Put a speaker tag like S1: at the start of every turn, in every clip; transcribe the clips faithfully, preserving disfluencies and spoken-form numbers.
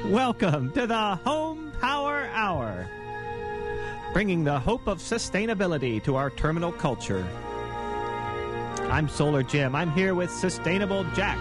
S1: Welcome to the Home Power Hour, bringing the hope of sustainability to our terminal culture. I'm Solar Jim. I'm here with Sustainable Jack.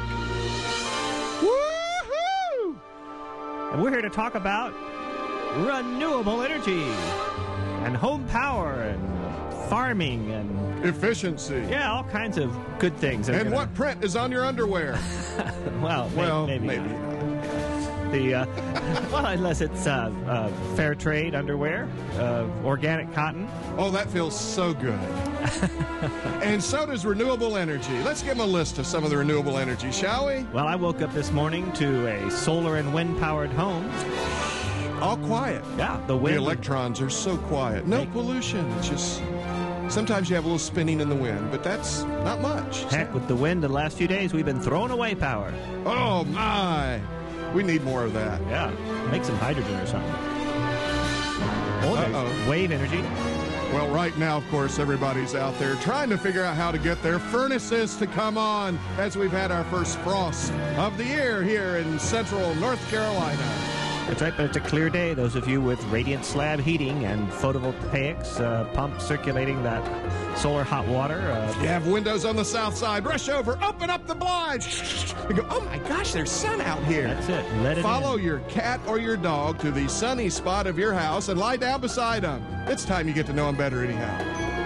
S1: Woohoo! And we're here to talk about renewable energy and home power and farming and
S2: efficiency.
S1: Yeah, all kinds of good things.
S2: And
S1: gonna...
S2: what print is on your underwear?
S1: well,
S2: well,
S1: maybe.
S2: maybe.
S1: maybe. The uh, well, unless it's uh, uh, fair trade underwear, uh, organic cotton.
S2: Oh, that feels so good. And so does renewable energy. Let's give them a list of some of the renewable energy, shall we?
S1: Well, I woke up this morning to a solar and wind-powered home.
S2: All quiet.
S1: Yeah, the wind.
S2: The electrons are so quiet. No pollution. It's just sometimes you have a little spinning in the wind, but that's not much.
S1: Heck, with the wind the last few days, we've been throwing away power.
S2: Oh, my. We need more of that.
S1: Yeah, make some hydrogen or something. Oh,
S2: Uh-oh.
S1: Wave energy.
S2: Well, right now, of course, everybody's out there trying to figure out how to get their furnaces to come on as we've had our first frost of the year here in central North Carolina.
S1: That's right, but it's a clear day. Those of you with radiant slab heating and photovoltaics uh, pump circulating that solar hot water. Uh,
S2: you have windows on the south side. Rush over, open up the blinds. You go, oh my gosh, there's sun out here.
S1: That's it. Let it
S2: Follow
S1: in.
S2: your cat or your dog to the sunny spot of your house and lie down beside them. It's time you get to know them better anyhow.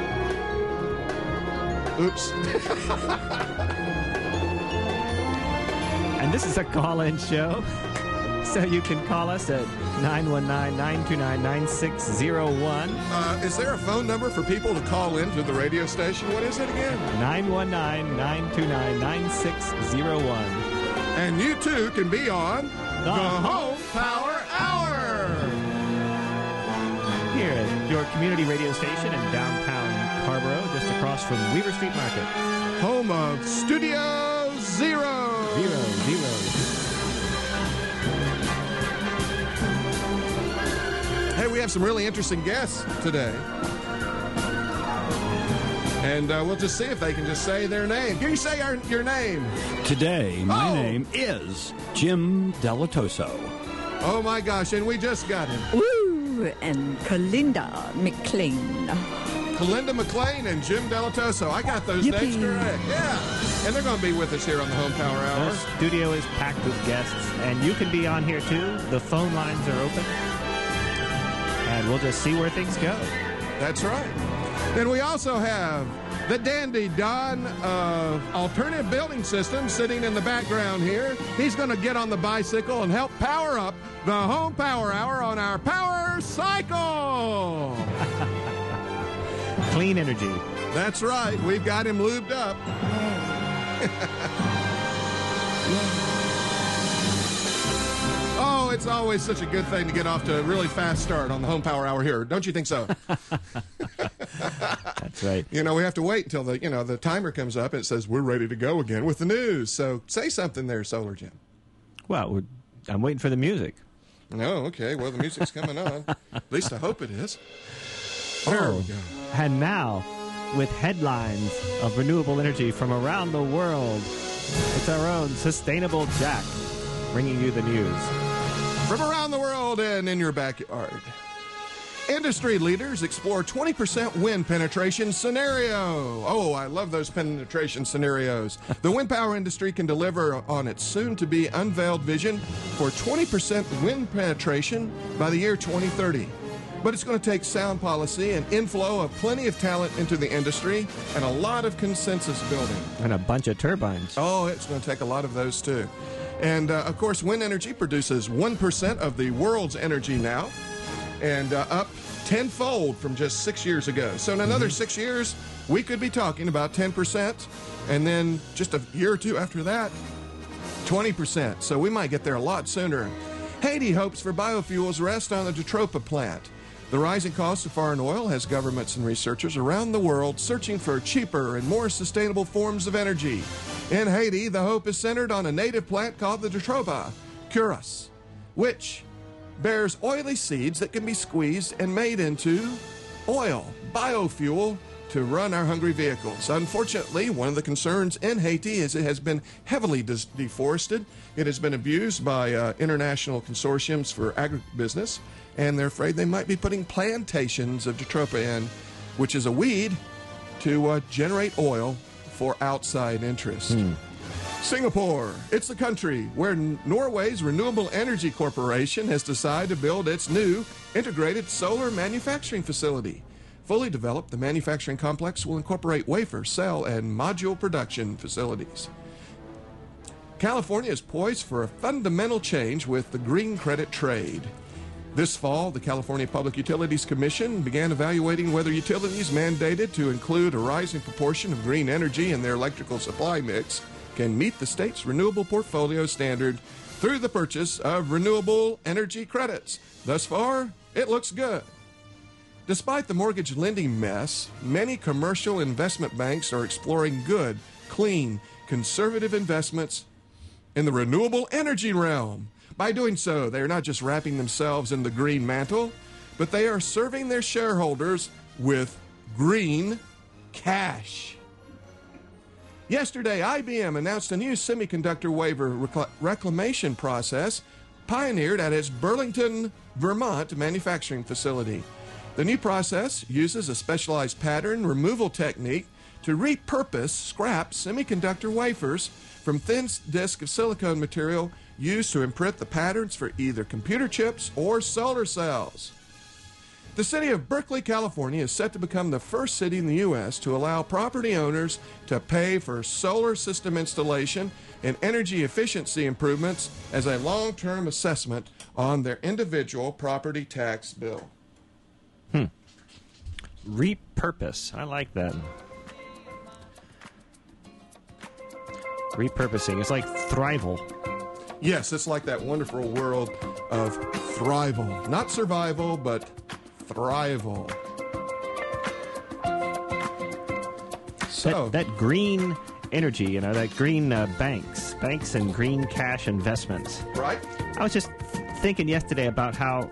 S2: Oops.
S1: And this is a call-in show. So you can call us at nine one nine, nine two nine, nine six zero one.
S2: Uh, is there a phone number for people to call in to the radio station? What is it again?
S1: nine one nine, nine two nine, nine six zero one.
S2: And you too can be on the, the Home Power Hour.
S1: Here at your community radio station in downtown Carborough, just across from Weaver Street Market.
S2: Home of Studio Zero.
S1: Zero, zero.
S2: Hey, we have some really interesting guests today. And uh, we'll just see if they can just say their name. Can you say our, your name?
S3: Today, my
S2: oh.
S3: name is Jim Delatoso.
S2: Oh, my gosh, and we just got him.
S4: Woo! And Kalinda McLean.
S2: Kalinda McLean and Jim Delatoso. I got those
S4: Yippee.
S2: names correct. Yeah. And they're going to be with us here on the Home Power Hour.
S1: The studio is packed with guests, and you can be on here, too. The phone lines are open. And we'll just see where things go.
S2: That's right. Then we also have the dandy Don of Alternative Building Systems sitting in the background here. He's going to get on the bicycle and help power up the Home Power Hour on our Power Cycle.
S1: Clean energy.
S2: That's right. We've got him lubed up. Oh, it's always such a good thing to get off to a really fast start on the Home Power Hour here. Don't you think so?
S1: That's right.
S2: You know, we have to wait until the, you know, the timer comes up and it says we're ready to go again with the news. So say something there, Solar Jim.
S1: Well, we're, I'm waiting for the music.
S2: No, okay. Well, the music's coming on. At least I hope it is. There
S1: oh,
S2: we go.
S1: And now, with headlines of renewable energy from around the world, it's our own Sustainable Jack bringing you the news.
S2: From around the world and in your backyard. Industry leaders explore twenty percent wind penetration scenario. Oh, I love those penetration scenarios. The wind power industry can deliver on its soon-to-be unveiled vision for twenty percent wind penetration by the year twenty thirty. But it's going to take sound policy and inflow of plenty of talent into the industry and a lot of consensus building.
S1: And a bunch of turbines.
S2: Oh, it's going to take a lot of those, too. And, uh, of course, wind energy produces one percent of the world's energy now, and uh, up tenfold from just six years ago. So in another mm-hmm. six years, we could be talking about ten percent, and then just a year or two after that, twenty percent. So we might get there a lot sooner. Haiti hopes for biofuels rest on the Jatropha plant. The rising cost of foreign oil has governments and researchers around the world searching for cheaper and more sustainable forms of energy. In Haiti, the hope is centered on a native plant called the Jatropha curus, which bears oily seeds that can be squeezed and made into oil, biofuel, to run our hungry vehicles. Unfortunately, one of the concerns in Haiti is it has been heavily dis- deforested. It has been abused by uh, international consortiums for agribusiness, and they're afraid they might be putting plantations of jatropha in, which is a weed, to uh, generate oil for outside interest. Hmm. Singapore, it's the country where Norway's Renewable Energy Corporation has decided to build its new integrated solar manufacturing facility. Fully developed, the manufacturing complex will incorporate wafer, cell, and module production facilities. California is poised for a fundamental change with the green credit trade. This fall, the California Public Utilities Commission began evaluating whether utilities mandated to include a rising proportion of green energy in their electrical supply mix can meet the state's renewable portfolio standard through the purchase of renewable energy credits. Thus far, it looks good. Despite the mortgage lending mess, many commercial investment banks are exploring good, clean, conservative investments in the renewable energy realm. By doing so, they are not just wrapping themselves in the green mantle, but they are serving their shareholders with green cash. Yesterday, I B M announced a new semiconductor waiver recl- reclamation process pioneered at its Burlington, Vermont manufacturing facility. The new process uses a specialized pattern removal technique to repurpose scrap semiconductor wafers from thin disc of silicone material used to imprint the patterns for either computer chips or solar cells. The city of Berkeley, California is set to become the first city in the U S to allow property owners to pay for solar system installation and energy efficiency improvements as a long-term assessment on their individual property tax bill.
S1: Hmm. Repurpose. I like that. Repurposing. It's like thrival.
S2: Yes, it's like that wonderful world of thrival. Not survival, but thrival. So
S1: that, that green energy, you know, that green uh, banks, banks and green cash investments.
S2: Right.
S1: I was just thinking yesterday about how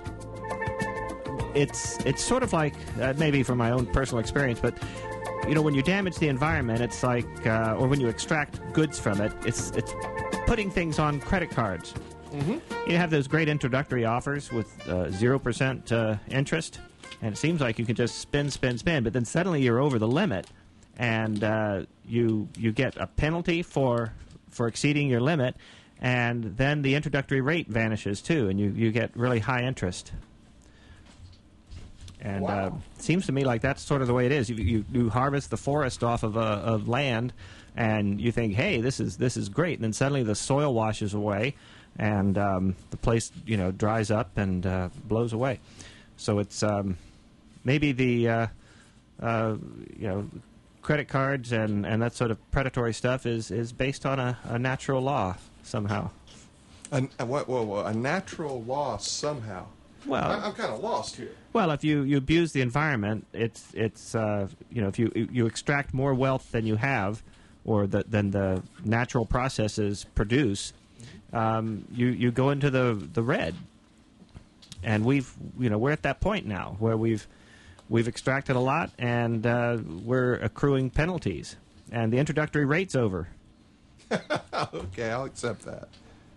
S1: it's it's sort of like, uh, maybe from my own personal experience, but you know, when you damage the environment, it's like, uh, or when you extract goods from it, it's it's putting things on credit cards. Mm-hmm. You have those great introductory offers with uh, zero percent uh, interest, and it seems like you can just spin, spin, spin, but then suddenly you're over the limit, and uh, you you get a penalty for for exceeding your limit, and then the introductory rate vanishes too, and you, you get really high interest. And
S2: wow.
S1: uh, it seems to me like that's sort of the way it is. You, you, you harvest the forest off of, uh, of land, and you think, hey, this is this is great. And then suddenly the soil washes away, and um, the place, you know, dries up and uh, blows away. So it's um, maybe the uh, uh, you know, credit cards and, and that sort of predatory stuff is, is based on a, a natural law somehow.
S2: A, a, what, whoa, whoa, a natural law somehow.
S1: Well,
S2: I'm, I'm kind of lost here.
S1: Well, if you, you abuse the environment, it's it's uh, you know, if you you extract more wealth than you have, or the, than the natural processes produce, um, you you go into the the red. And we've you know we're at that point now where we've we've extracted a lot, and uh, we're accruing penalties, and the introductory rate's over.
S2: Okay, I'll accept that.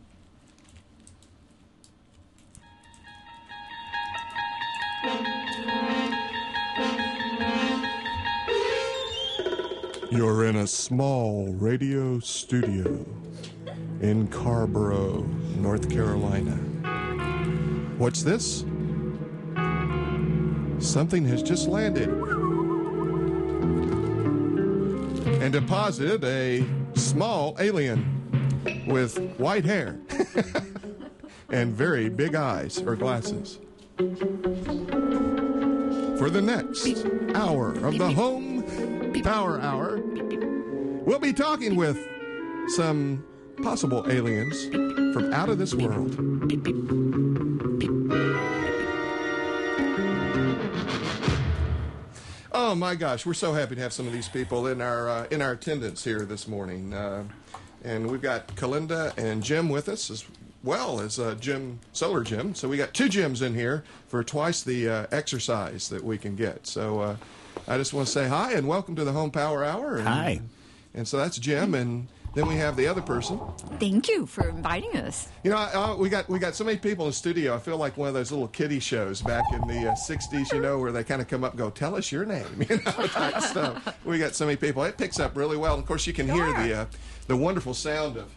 S2: You're in a small radio studio in Carborough, North Carolina. What's this? Something has just landed and deposited a small alien with white hair and very big eyes or glasses. For the next hour of the Home Power Hour, we'll be talking with some possible aliens from out of this world. Oh my gosh, we're so happy to have some of these people in our uh, in our attendance here this morning, uh, and we've got Kalinda and Jim with us as well as uh, Jim, Solar Jim. So we got two Jims in here for twice the uh, exercise that we can get. So uh, I just want to say hi and welcome to the Home Power Hour. And,
S3: Hi.
S2: And so that's Jim, and then we have the other person.
S4: Thank you for inviting us.
S2: You know, I, I, we got we got so many people in the studio. I feel like one of those little kiddie shows back in the uh, sixties, you know, where they kind of come up and go, "Tell us your name," you know, type stuff. We got so many people. It picks up really well. And of course, you can hear the uh, the wonderful sound of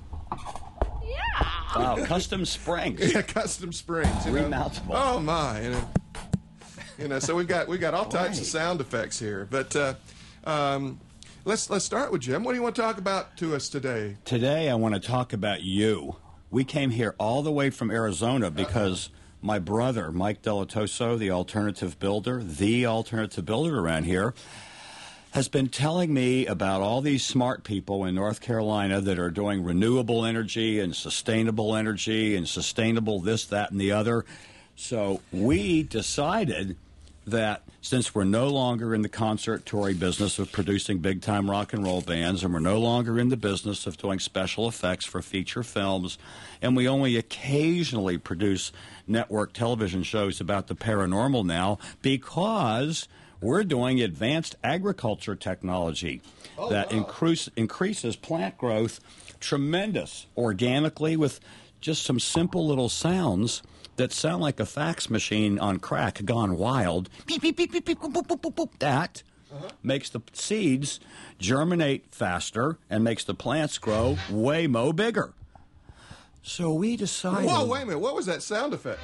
S3: Wow, custom springs.
S2: yeah, custom springs. You know?
S3: Remountable.
S2: Oh my! You know, you know, so we've got we got all types of
S3: Right.
S2: sound effects here. But uh, um, let's let's start with Jim. What do you want to talk about to us today?
S3: Today, I want to talk about you. We came here all the way from Arizona because my brother, Mike Delatoso, the alternative builder, the alternative builder around here, has been telling me about all these smart people in North Carolina that are doing renewable energy and sustainable energy and sustainable this, that, and the other. So we decided that since we're no longer in the conservatory business of producing big-time rock and roll bands, and we're no longer in the business of doing special effects for feature films, and we only occasionally produce network television shows about the paranormal now because we're doing advanced agriculture technology
S2: Oh,
S3: that
S2: wow.
S3: increase, increases plant growth tremendous organically with just some simple little sounds that sound like a fax machine on crack gone wild. Beep, beep, beep, beep, beep, boop, boop, boop, boop. That
S2: Uh-huh.
S3: makes the seeds germinate faster and makes the plants grow way mo bigger. So we decided...
S2: Whoa, wait a minute. What was that sound effect?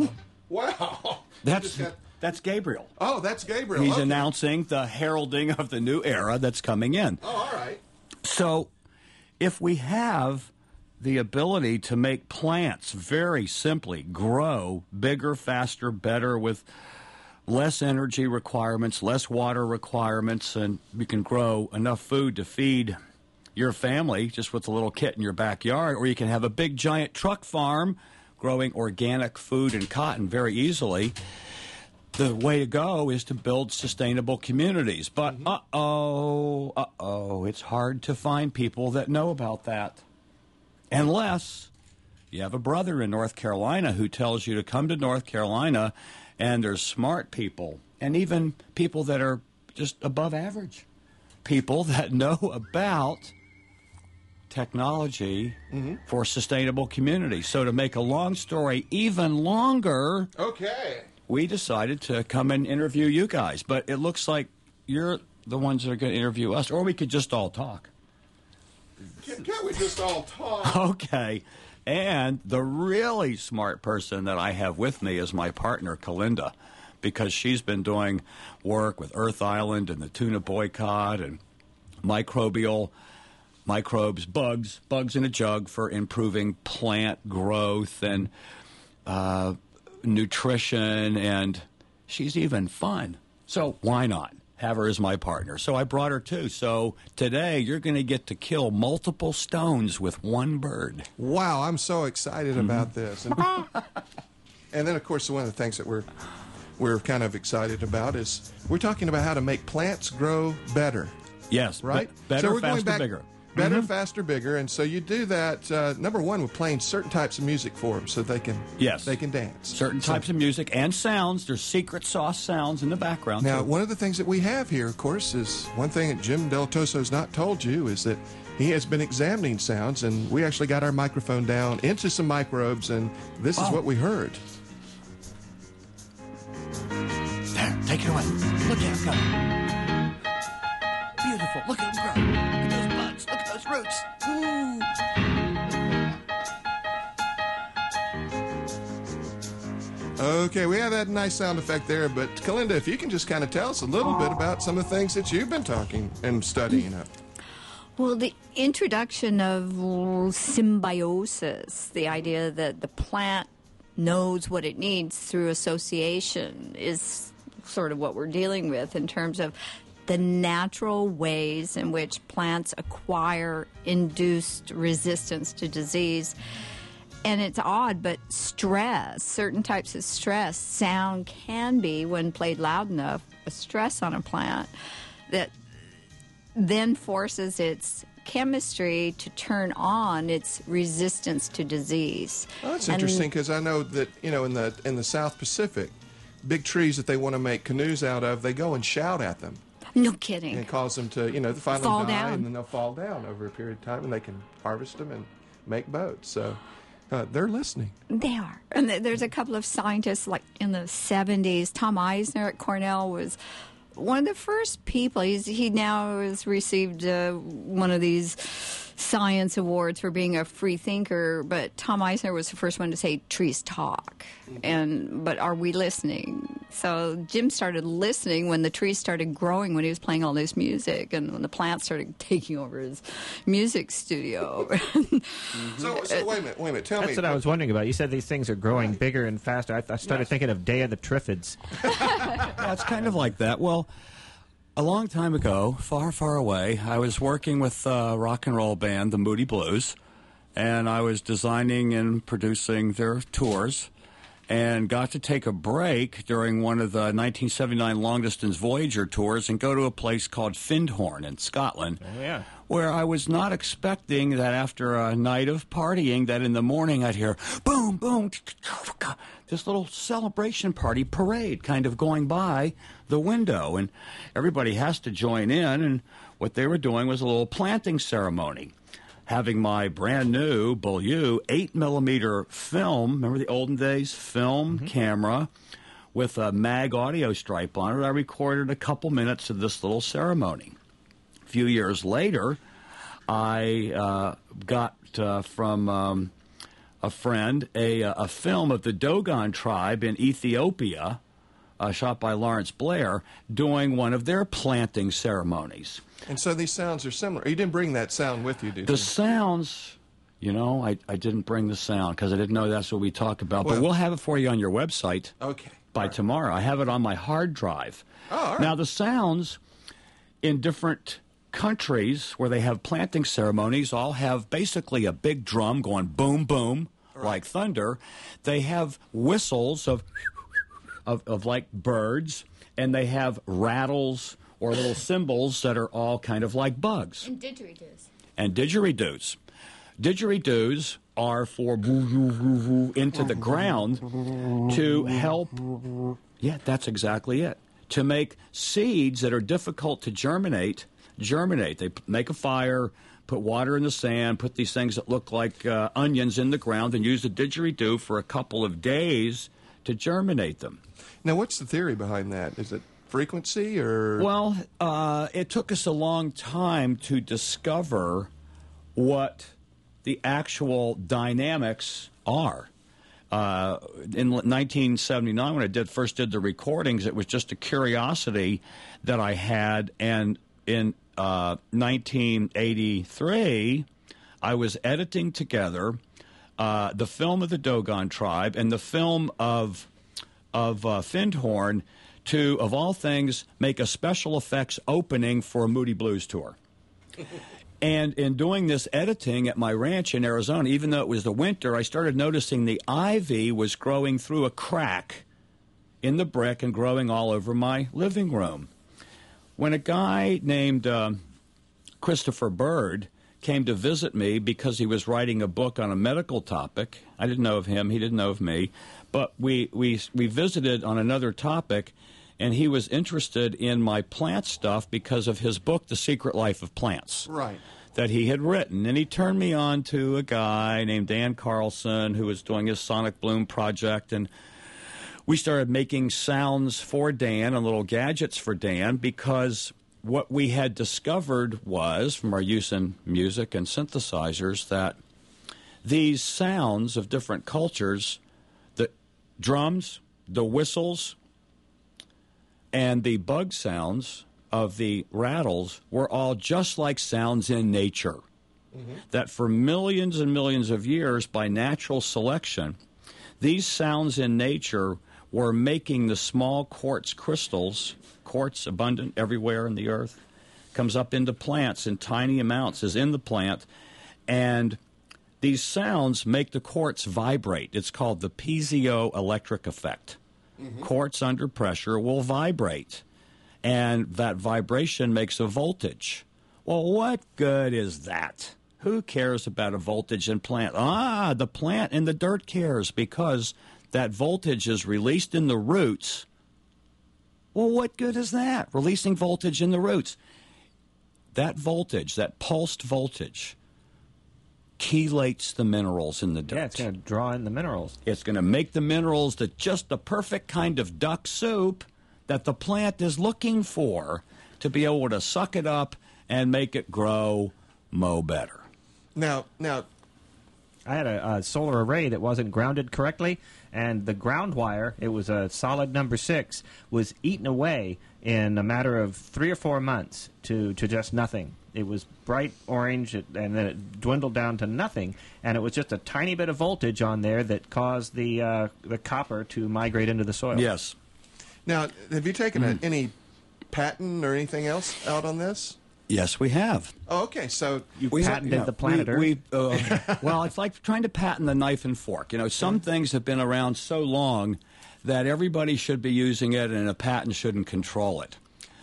S2: Wow.
S3: That's,
S2: Just got-
S3: that's Gabriel.
S2: oh, that's Gabriel.
S3: He's
S2: Okay.
S3: announcing the heralding of the new era that's coming in.
S2: Oh, all right.
S3: So, if we have the ability to make plants very simply grow bigger, faster, better with less energy requirements, less water requirements, and you can grow enough food to feed your family just with a little kit in your backyard, or you can have a big giant truck farm growing organic food and cotton very easily. The way to go is to build sustainable communities. But uh-oh, uh-oh, it's hard to find people that know about that. Unless you have a brother in North Carolina who tells you to come to North Carolina, and there's smart people, and even people that are just above average, people that know about technology for sustainable communities. So to make a long story even longer,
S2: Okay.
S3: we decided to come and interview you guys. But it looks like you're the ones that are going to interview us, or we could just all talk.
S2: Can, can't we just all talk?
S3: Okay. And the really smart person that I have with me is my partner, Kalinda, because she's been doing work with Earth Island and the tuna boycott and microbial microbes, bugs, bugs in a jug for improving plant growth and uh, nutrition, and she's even fun. So why not have her as my partner? So I brought her too. So today you're going to get to kill multiple stones with one bird.
S2: Wow, I'm so excited
S3: Mm-hmm.
S2: about this. And, and then, of course, one of the things that we're we're kind of excited about is we're talking about how to make plants grow better,
S3: Yes,
S2: right?
S3: be- better,
S2: so we're
S3: faster,
S2: going back,
S3: bigger.
S2: Better, faster, bigger. And so you do that, uh, number one, with playing certain types of music for them so they can,
S3: Yes.
S2: they can dance.
S3: Certain
S2: So-
S3: types of music and sounds. There's secret sauce sounds in the background.
S2: Now,
S3: too.
S2: one of the things that we have here, of course, is one thing that Jim Delatoso's not told you is that he has been examining sounds, and we actually got our microphone down into some microbes, and this is
S3: Oh.
S2: what we heard.
S3: There, take it away. Look at him go. Beautiful. Look at him grow. Look at those buds. Look at those roots. Ooh.
S2: Okay, we have that nice sound effect there, but Kalinda, if you can just kind of tell us a little bit about some of the things that you've been talking and studying up.
S4: Well, the introduction of symbiosis, the idea that the plant knows what it needs through association, is sort of what we're dealing with in terms of the natural ways in which plants acquire induced resistance to disease. And it's odd, but stress, certain types of stress, sound can be, when played loud enough, a stress on a plant that then forces its chemistry to turn on its resistance to disease.
S2: Well, that's
S4: And-
S2: interesting because I know that, you know, in the in the South Pacific, big trees that they want to make canoes out of, they go and shout at them
S4: No kidding.
S2: And cause them to, you know, finally
S4: Fall
S2: die,
S4: down.
S2: and then they'll fall down over a period of time, and they can harvest them and make boats. So uh, they're listening.
S4: They are. And th- there's a couple of scientists, like in the seventies. Tom Eisner at Cornell was one of the first people. He's, he now has received uh, one of these science awards for being a free thinker, but Tom Eisner was the first one to say trees talk. And but are we listening? So Jim started listening when the trees started growing, when he was playing all this music, and when the plants started taking over his music studio.
S2: So, so wait a minute, wait a minute. Tell
S1: That's
S2: me.
S1: what I was wondering about. You said these things are growing bigger and faster. I, I started thinking of Day of the Triffids.
S3: Yeah, it's kind of like that. Well, a long time ago, far, far away, I was working with a rock and roll band, the Moody Blues, and I was designing and producing their tours, and got to take a break during one of the nineteen seventy-nine long-distance Voyager tours and go to a place called Findhorn in Scotland,
S1: Oh, yeah.
S3: where I was not expecting that after a night of partying that in the morning I'd hear boom, boom, this little celebration party parade kind of going by the window, and everybody has to join in, and what they were doing was a little planting ceremony. Having my brand new Beaulieu eight millimeter film, remember the olden days film
S1: Mm-hmm.
S3: camera with a mag audio stripe on it, I recorded a couple minutes of this little ceremony. A few years later, I uh, got uh, from um, a friend a, a film of the Dogon tribe in Ethiopia, uh, shot by Lawrence Blair, doing one of their planting ceremonies.
S2: And so these sounds are similar. You didn't bring that sound with you, did
S3: The
S2: you?
S3: sounds, you know, I, I didn't bring the sound because I didn't know that's what we talk about.
S2: Well-
S3: but we'll have it for you on your website
S2: Okay.
S3: by
S2: All right.
S3: tomorrow. I have it on my hard drive.
S2: Oh, all right.
S3: Now, the sounds in different countries where they have planting ceremonies all have basically a big drum going boom, boom, like thunder. They have whistles of, of, of like birds, and they have rattles or little cymbals that are all kind of like bugs.
S4: And didgeridoos.
S3: And didgeridoos. Didgeridoos are for woo, woo, woo, woo into the ground to help. Yeah, that's exactly it. To make seeds that are difficult to germinate, germinate. They p- make a fire, put water in the sand, put these things that look like uh, onions in the ground, and use the didgeridoo for a couple of days to germinate them.
S2: Now, what's the theory behind that? Is it frequency or?
S3: Well, uh, it took us a long time to discover what the actual dynamics are. Uh, in nineteen seventy-nine, when I did first did the recordings, it was just a curiosity that I had, and in uh, nineteen eighty-three, I was editing together uh, the film of the Dogon tribe and the film of of uh, Findhorn to, of all things, make a special effects opening for a Moody Blues tour. And in doing this editing at my ranch in Arizona, even though it was the winter, I started noticing the ivy was growing through a crack in the brick and growing all over my living room. When a guy named uh, Christopher Bird came to visit me because he was writing a book on a medical topic, I didn't know of him, he didn't know of me, but we, we, we visited on another topic, and he was interested in my plant stuff because of his book, The Secret Life of Plants.
S2: Right.
S3: That he had written. And he turned me on to a guy named Dan Carlson who was doing his Sonic Bloom project. And we started making sounds for Dan and little gadgets for Dan because what we had discovered was, from our use in music and synthesizers, that these sounds of different cultures, the drums, the whistles, and the bug sounds of the rattles were all just like sounds in nature. Mm-hmm. That for millions and millions of years, by natural selection, these sounds in nature were making the small quartz crystals, quartz abundant everywhere in the earth, comes up into plants in tiny amounts, is in the plant, and these sounds make the quartz vibrate. It's called the piezoelectric effect. Mm-hmm. Quartz under pressure will vibrate, and that vibration makes a voltage. Well, what good is that? Who cares about a voltage in plant? Ah, the plant in the dirt cares because that voltage is released in the roots. Well, what good is that? Releasing voltage in the roots. That voltage, that pulsed voltage, chelates the minerals in the dirt.
S1: Yeah, it's going to draw in the minerals.
S3: It's going to make the minerals that just the perfect kind of duck soup that the plant is looking for to be able to suck it up and make it grow mo better.
S2: Now, now,
S1: I had a, a solar array that wasn't grounded correctly, and the ground wire, it was a solid number six, was eaten away in a matter of three or four months to, to just nothing. It was bright orange, and then it dwindled down to nothing, and it was just a tiny bit of voltage on there that caused the uh, the copper to migrate into the soil.
S3: Yes.
S2: now, have you taken
S3: Mm.
S2: a, any patent or anything else out on this?
S3: Yes, we have.
S2: Oh, okay, so
S1: You
S3: We-
S1: patented
S3: yeah,
S1: the planeter.
S3: We, we, uh, well, it's like trying to patent the knife and fork. You know, some things have been around so long that everybody should be using it and a patent shouldn't control it.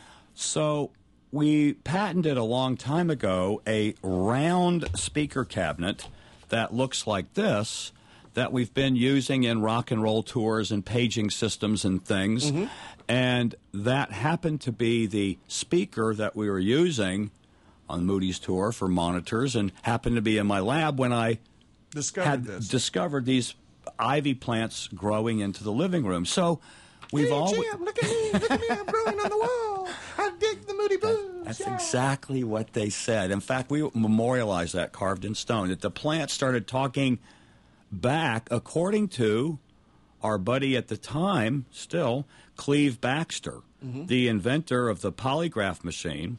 S3: So we patented a long time ago a round speaker cabinet that looks like this that we've been using in rock and roll tours and paging systems and things.
S2: Mm-hmm.
S3: And that happened to be the speaker that we were using on Moody's tour for monitors and happened to be in my lab when I
S2: discovered
S3: had
S2: this.
S3: discovered these ivy plants growing into the living room. So we've
S2: Hey,
S3: all
S2: Jim, look at me, look at me, I'm growing on the wall. I dig the Moody Blues.
S3: That's
S2: yeah.
S3: exactly what they said. In fact, we memorialized that carved in stone. That the plant started talking back according to our buddy at the time, still, Cleve Baxter,
S2: Mm-hmm.
S3: the inventor of the polygraph machine,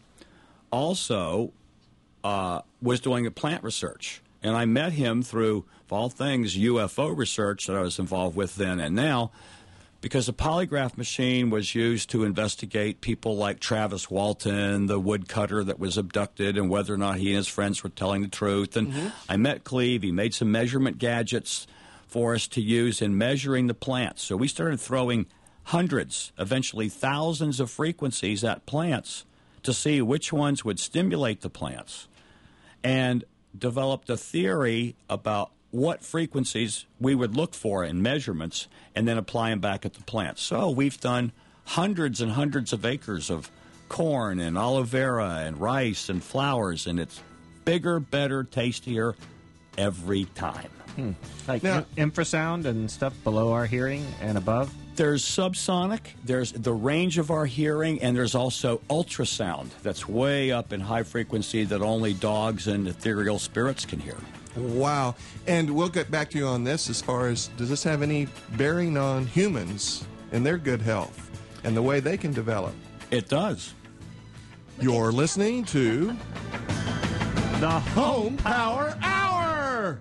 S3: also uh, was doing a plant research. And I met him through, of all things, U F O research that I was involved with then and now, because the polygraph machine was used to investigate people like Travis Walton, the woodcutter that was abducted, and whether or not he and his friends were telling the truth. And
S2: Mm-hmm.
S3: I met Cleve. He made some measurement gadgets for us to use in measuring the plants. So we started throwing hundreds, eventually thousands of frequencies at plants to see which ones would stimulate the plants, and developed a theory about what frequencies we would look for in measurements and then apply them back at the plants. So we've done hundreds and hundreds of acres of corn and aloe vera and rice and flowers, and it's bigger, better, tastier every time.
S1: Like
S2: Now-
S1: in- infrasound and stuff below our hearing and above.
S3: There's subsonic, there's the range of our hearing, and there's also ultrasound that's way up in high frequency that only dogs and ethereal spirits can hear.
S2: Wow. And we'll get back to you on this as far as, does this have any bearing on humans and their good health and the way they can develop?
S3: It does.
S2: You're listening to
S1: The
S2: Home Power Hour.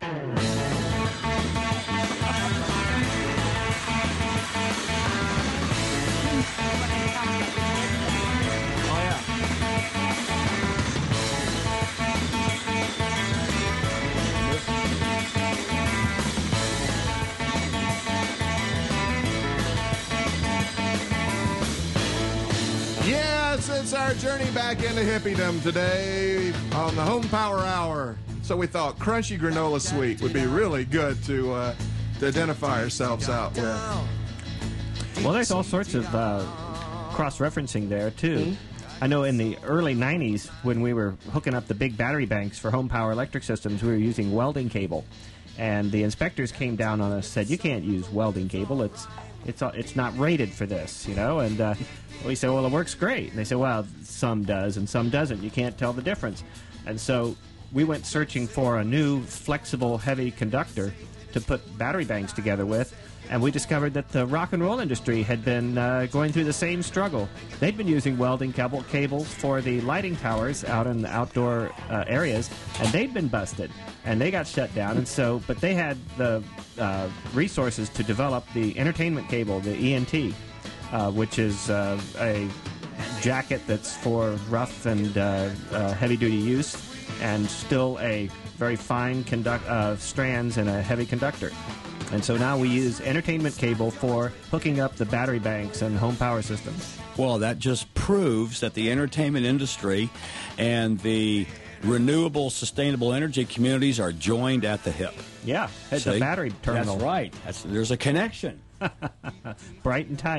S2: Yes, it's our journey back into hippiedom today on the Home Power Hour. So we thought Crunchy Granola Sweet would be really good to, uh, to identify ourselves out with.
S1: Well, there's all sorts of uh, cross-referencing there, too. I know in the early nineties, when we were hooking up the big battery banks for home power electric systems, we were using welding cable. And the inspectors came down on us and said, you can't use welding cable. It's it's uh, it's not rated for this, you know? And uh, we said, well, it works great. And they said, well, some does and some doesn't. You can't tell the difference. And so we went searching for a new flexible, heavy conductor to put battery banks together with. And we discovered that the rock and roll industry had been uh, going through the same struggle. They'd been using welding cable cables for the lighting towers out in the outdoor uh, areas, and they'd been busted, and they got shut down. And so, but they had the uh, resources to develop the entertainment cable, the E N T, uh, which is uh, a jacket that's for rough and uh, uh, heavy-duty use, and still a very fine conduct uh, strands and a heavy conductor. And so now we use entertainment cable for hooking up the battery banks and home power systems.
S3: Well, that just proves that the entertainment industry and the renewable, sustainable energy communities are joined at the hip.
S1: Yeah, at the
S3: See?
S1: battery terminal.
S3: That's right. That's, there's a connection.
S1: Bright and tight.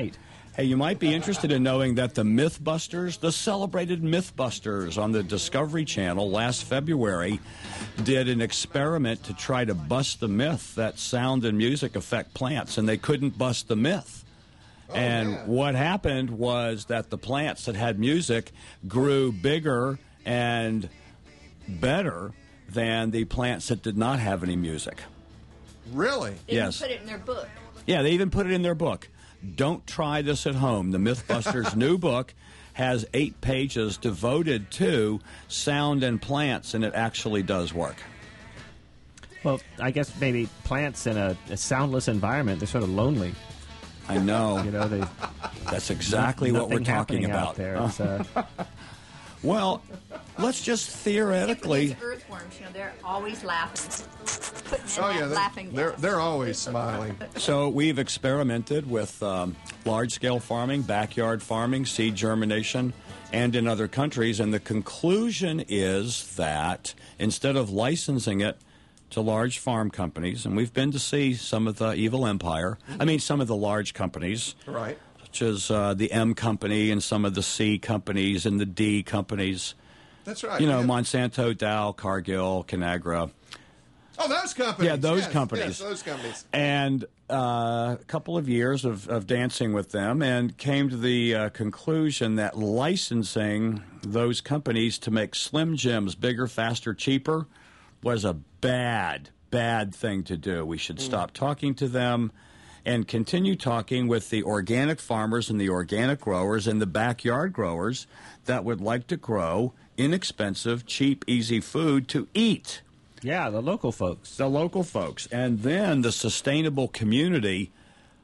S3: Hey, you might be interested in knowing that the Mythbusters, the celebrated Mythbusters on the Discovery Channel last February, did an experiment to try to bust the myth that sound and music affect plants, and they couldn't bust the myth. Oh, and man. What happened was that the plants that had music grew bigger and better than the plants that did not have any music.
S2: Really?
S4: They
S3: yes.
S4: even put it in their book.
S3: Yeah, they even put it in their book. Don't try this at home. The Mythbusters' new book has eight pages devoted to sound and plants, and it actually does work.
S1: Well, I guess maybe plants in a, a soundless environment, they're sort of lonely.
S3: I know.
S1: You know, they,
S3: that's exactly what we're talking about.
S1: Out there. It's, uh,
S3: well, let's just theoretically.
S4: Except for these earthworms, you know, they're always laughing. Putting in
S2: Oh
S4: that
S2: yeah,
S4: laughing
S2: they're, they're
S4: gas.
S2: they're always smiling.
S3: So we've experimented with um, large-scale farming, backyard farming, seed germination, and in other countries, and the conclusion is that instead of licensing it to large farm companies, and we've been to see some of the evil empire, I mean some of the large companies,
S2: Right.
S3: such as uh, the M company and some of the C companies and the D companies.
S2: That's right.
S3: You know,
S2: Yeah.
S3: Monsanto, Dow, Cargill, Conagra.
S2: Oh, those companies.
S3: Yeah, those
S2: Yes,
S3: companies.
S2: Yes, those companies.
S3: And uh, a couple of years of, of dancing with them, and came to the uh, conclusion that licensing those companies to make Slim Jims bigger, faster, cheaper was a bad, bad thing to do. We should stop talking to them and continue talking with the organic farmers and the organic growers and the backyard growers that would like to grow inexpensive, cheap, easy food to eat.
S1: yeah, the local folks.
S3: The local folks. And then the sustainable community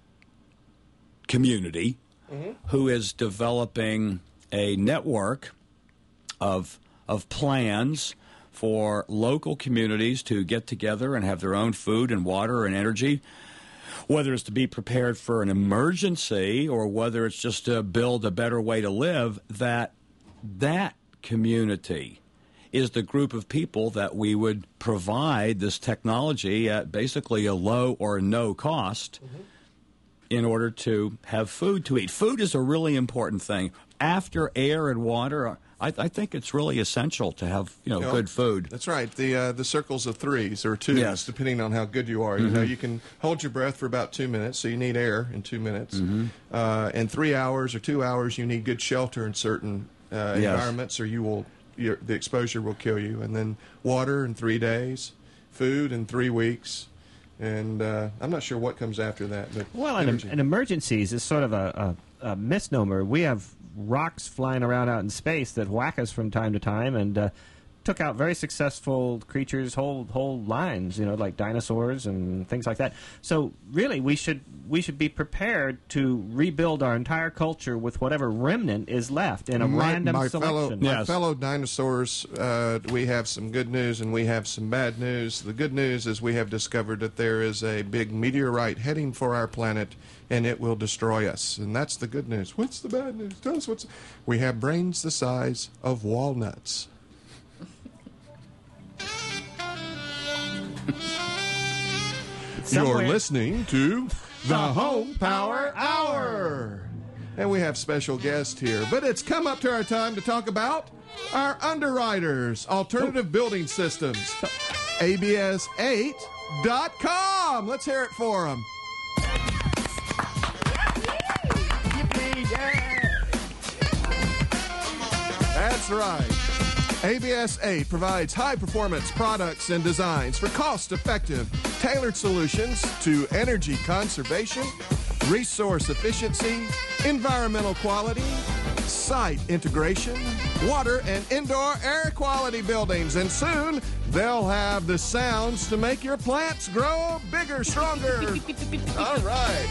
S3: community mm-hmm. who is developing a network of of plans for local communities to get together and have their own food and water and energy, whether it's to be prepared for an emergency or whether it's just to build a better way to live, that that community is the group of people that we would provide this technology at basically a low or no cost mm-hmm. in order to have food to eat. Food is a really important thing. After air and water, I, I think it's really essential to have you know,
S2: You know,
S3: good food.
S2: That's right. The uh, the circles of threes or twos,
S3: Yes.
S2: depending on how good you are.
S3: Mm-hmm.
S2: You know, you can hold your breath for about two minutes, so you need air in two minutes.
S3: Mm-hmm.
S2: Uh, in three hours or two hours, you need good shelter in certain uh,
S3: Yes.
S2: environments, or you will your, the exposure will kill you. And then water in three days, food in three weeks, and uh, I'm not sure what comes after that. But
S1: Well, in,
S2: energy.
S1: in emergencies is sort of a, a, a misnomer. We have rocks flying around out in space that whack us from time to time, and uh, took out very successful creatures, whole whole lines, you know, like dinosaurs and things like that. So really, we should we should be prepared to rebuild our entire culture with whatever remnant is left in a
S2: my,
S1: random
S2: my
S1: selection.
S2: fellow, my
S3: Yes.
S2: fellow dinosaurs, uh, we have some good news and we have some bad news. The good news is we have discovered that there is a big meteorite heading for our planet, and it will destroy us. And that's the good news. What's the bad news? Tell us what's... We have brains the size of walnuts.
S1: Somewhere-
S2: You're listening to the Home Power Hour. And we have special guests here. But it's come up to our time to talk about our underwriters, Alternative Building Systems, A B S eight dot com. Let's hear it for them. That's right. A B S eight provides high-performance products and designs for cost-effective, tailored solutions to energy conservation, resource efficiency, environmental quality, site integration, water and indoor air quality buildings. And soon, they'll have the sounds to make your plants grow bigger, stronger. All right.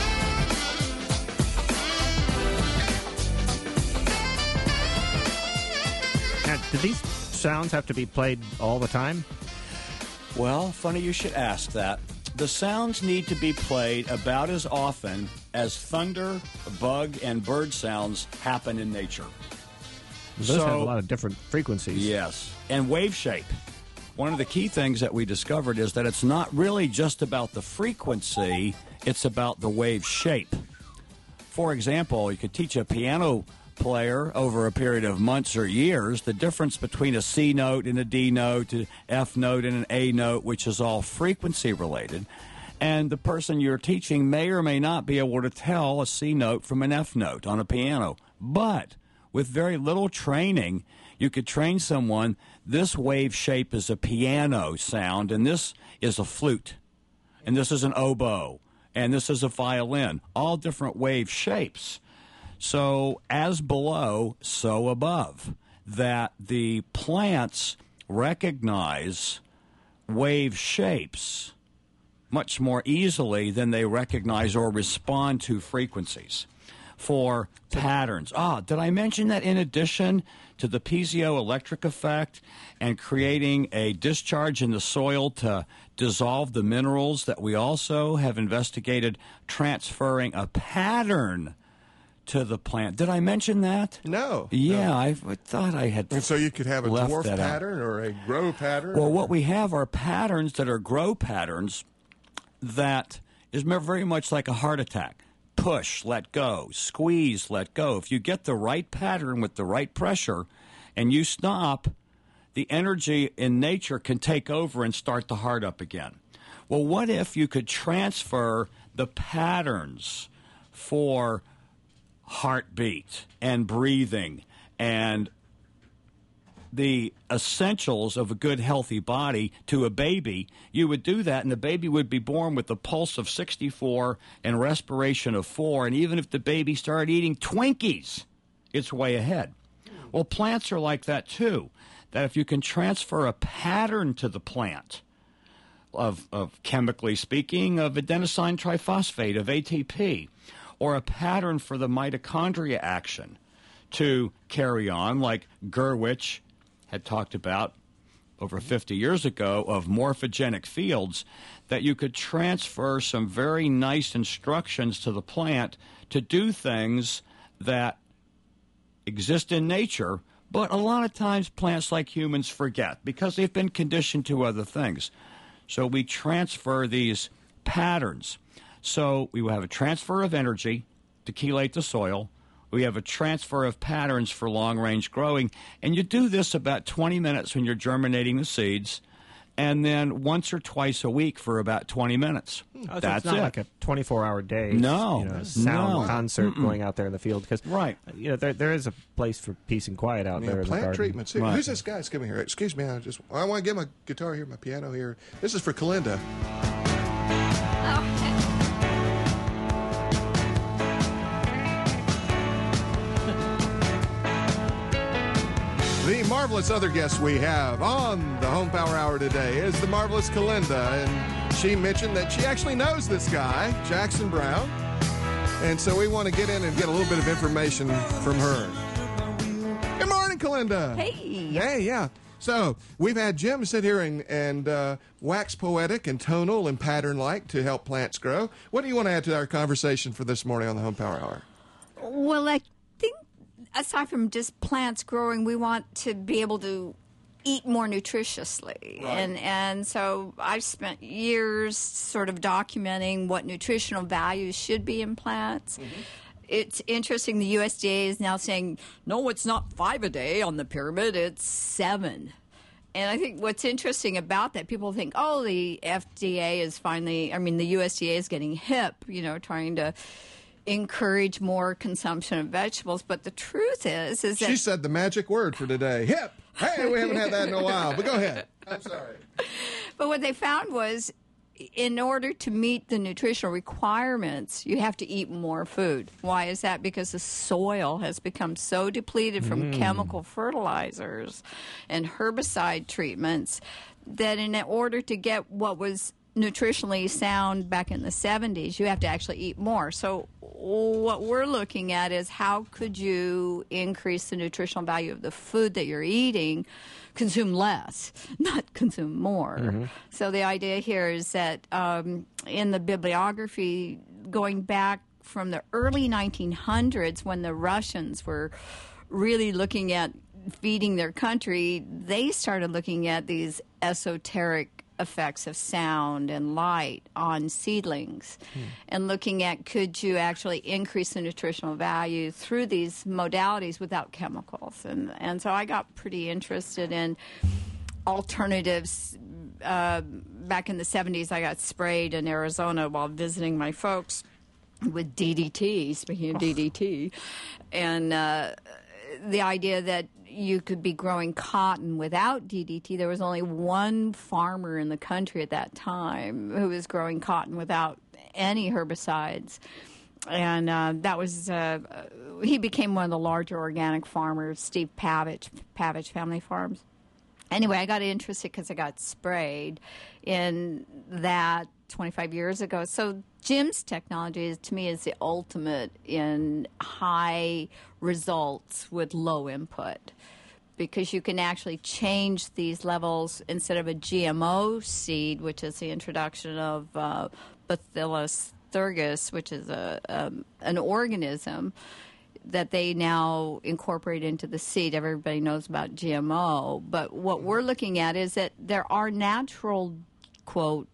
S1: Now, do these sounds have to be played all the time?
S3: Well, funny you should ask that. The sounds need to be played about as often as thunder, bug, and bird sounds happen in nature.
S1: Those
S3: So-
S1: have a lot of different frequencies.
S3: Yes. And wave shape. One of the key things that we discovered is that it's not really just about the frequency, it's about the wave shape. for example, you could teach a piano player over a period of months or years the difference between a C note and a D note, an F note and an A note, which is all frequency related. And the person you're teaching may or may not be able to tell a C note from an F note on a piano. But with very little training, you could train someone, this wave shape is a piano sound, and this is a flute, and this is an oboe, and this is a violin, all different wave shapes. So as below, so above, that the plants recognize wave shapes much more easily than they recognize or respond to frequencies for patterns. Ah, did I mention that in addition to the piezoelectric effect and creating a discharge in the soil to dissolve the minerals, that we also have investigated transferring a pattern to the plant? Did I mention that?
S2: No.
S3: Yeah,
S2: no.
S3: I thought I had.
S2: And so you could have a
S3: left
S2: dwarf
S3: that out.
S2: pattern or a grow pattern?
S3: Well, what we have are patterns that are grow patterns that is very much like a heart attack. Push, let go. Squeeze, let go. If you get the right pattern with the right pressure and you stop, the energy in nature can take over and start the heart up again. Well, what if you could transfer the patterns for heartbeat and breathing and the essentials of a good, healthy body to a baby? You would do that, and the baby would be born with a pulse of sixty-four and respiration of four, and even if the baby started eating Twinkies, it's way ahead. Well, plants are like that, too, that if you can transfer a pattern to the plant of, of chemically speaking, of adenosine triphosphate, of A T P, or a pattern for the mitochondria action to carry on, like Gurwitch had talked about over fifty years ago, of morphogenic fields, that you could transfer some very nice instructions to the plant to do things that exist in nature, but a lot of times plants like humans forget because they've been conditioned to other things. So we transfer these patterns. So we will have a transfer of energy to chelate the soil. We have a transfer of patterns for long-range growing. And you do this about twenty minutes when you're germinating the seeds, and then once or twice a week for about twenty minutes.
S1: Oh, so
S3: That's
S1: it's not
S3: it.
S1: like a twenty-four hour day.
S3: No,
S1: you know, sound
S3: no.
S1: concert
S3: Mm-mm.
S1: going out there in the field, because
S3: Right.
S1: you know there there is a place for peace and quiet out
S2: Yeah,
S1: there in the
S2: plant
S1: garden.
S2: treatments. Who-
S3: Right.
S2: Who's this guy that's coming here? Excuse me, I just I want to get my guitar here, my piano here. This is for Kalinda. The marvelous other guest we have on the Home Power Hour today is the marvelous Kalinda, and she mentioned that she actually knows this guy, Jackson Brown, and so we want to get in and get a little bit of information from her. Good morning, Kalinda.
S4: Hey.
S2: Hey, yeah. So we've had Jim sit here and, and uh, wax poetic and tonal and pattern-like to help plants grow. What do you want to add to our conversation for this morning on the Home Power Hour?
S4: Well, I think aside from just plants growing, we want to be able to eat more nutritiously.
S2: Right.
S4: And and so I've spent years sort of documenting what nutritional values should be in plants.
S2: Mm-hmm.
S4: It's interesting, the U S D A is now saying, no, it's not five a day on the pyramid, it's seven. And I think what's interesting about that, people think, oh, the F D A is finally, I mean, the U S D A is getting hip, you know, trying to encourage more consumption of vegetables. But the truth is, is that...
S2: She said the magic word for today, hip. Hey, we haven't had that in a while, but go ahead. I'm sorry.
S4: But what they found was, in order to meet the nutritional requirements, you have to eat more food. Why is that? Because the soil has become so depleted from chemical fertilizers and herbicide treatments that in order to get what was nutritionally sound back in the seventies, you have to actually eat more. So what we're looking at is how could you increase the nutritional value of the food that you're eating, consume less, not consume more. Mm-hmm. So the idea here is that um, in the bibliography, going back from the early nineteen hundreds when the Russians were really looking at feeding their country, they started looking at these esoteric effects of sound and light on seedlings, hmm. and looking at could you actually increase the nutritional value through these modalities without chemicals. And, and so I got pretty interested in alternatives. Uh, back in the seventies, I got sprayed in Arizona while visiting my folks with D D T, speaking of D D T, and uh, the idea that you could be growing cotton without D D T. There was only one farmer in the country at that time who was growing cotton without any herbicides. And uh, that was, uh, he became one of the larger organic farmers, Steve Pavich, Pavich Family Farms. Anyway, I got interested because I got sprayed in that twenty-five years ago. So Jim's technology is, to me, is the ultimate in high results with low input, because you can actually change these levels instead of a G M O seed, which is the introduction of uh, Bacillus thuringiensis, which is a um, an organism that they now incorporate into the seed. Everybody knows about G M O, but what we're looking at is that there are natural, quote,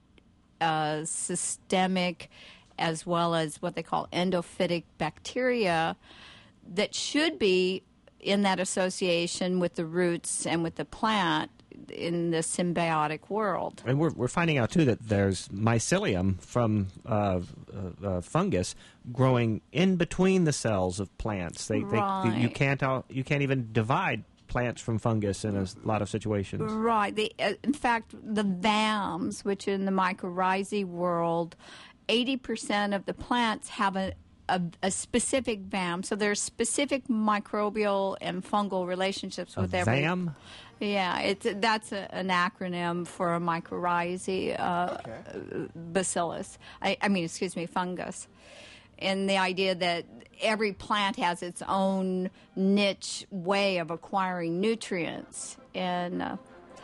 S4: uh, systemic, as well as what they call endophytic bacteria that should be in that association with the roots and with the plant in the symbiotic world.
S1: And we're, we're finding out, too, that there's mycelium from uh, uh, uh, fungus growing in between the cells of plants. They,
S4: right.
S1: they, you, can't, uh, you can't even divide plants from fungus in a lot of situations.
S4: Right. They, uh, in fact, the V A Ms, which in the mycorrhizae world, eighty percent of the plants have a A, a specific V A M. So there's specific microbial and fungal relationships with
S1: a
S4: every.
S1: V A M?
S4: Yeah, it's that's a, an acronym for a mycorrhizae uh, okay. bacillus. I, I mean, excuse me, fungus. And the idea that every plant has its own niche way of acquiring nutrients, and uh,